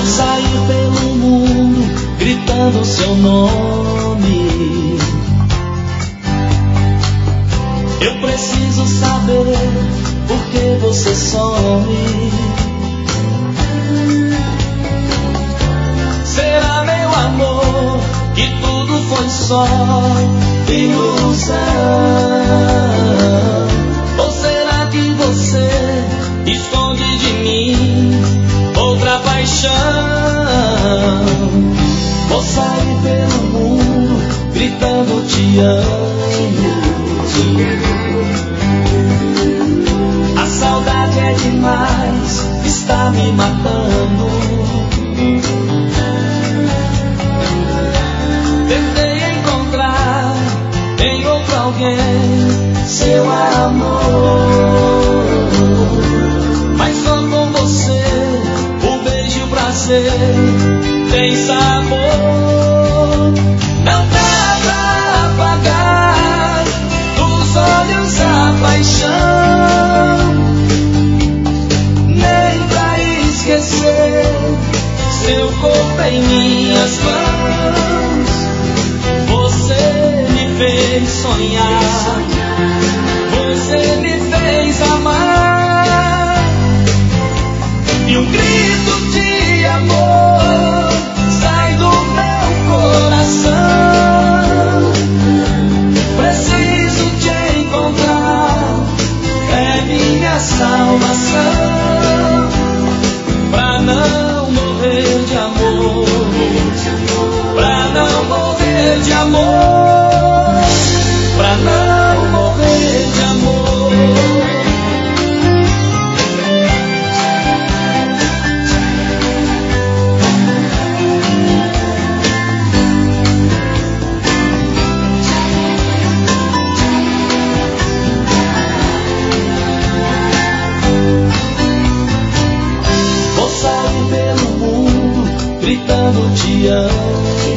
Vou sair pelo mundo gritando seu nome. Eu preciso saber por que você some. Será, meu amor, que tudo foi só ilusão? Ou será que você esconde de mim outra paixão? Vou sair pelo mundo gritando te amo. A saudade é demais, está me matando. Tentei encontrar em outro alguém seu amor, mas só com você o beijo e o prazer tem sabor. Não dá pra apagar dos olhos a paixão, nem pra esquecer seu corpo em minhas mãos. Você me fez sonhar, você me fez amar, e um grito de amor sai do meu coração. Preciso te encontrar, é minha salvação, pra não morrer de amor, pra não morrer de amor, pra não morrer de amor. Vou sair pelo mundo gritando te amo.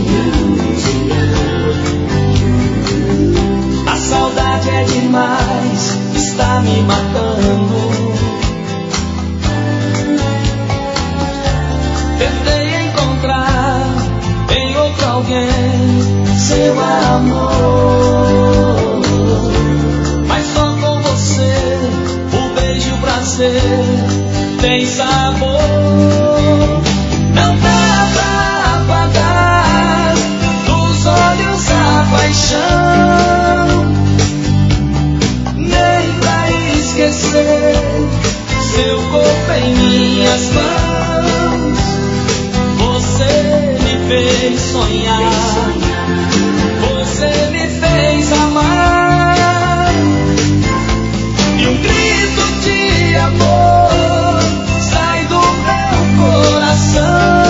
A saudade é demais, está me matando. Tentei encontrar em outro alguém seu amor, mas só com você o beijo e o prazer tem sabor. Não dá pra apagar dos olhos a paixão, nem pra esquecer seu corpo em minhas mãos. Você me fez sonhar, você me fez amar, e um grito de amor sai do meu coração.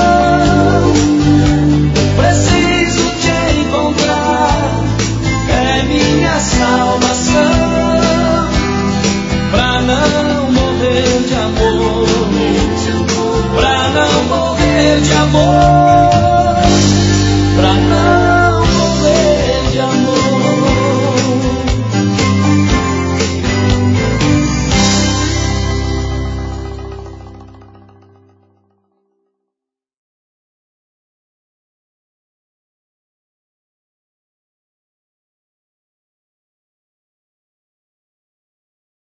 Preciso te encontrar, é minha salvação, pra não morrer de amor, pra não morrer de amor.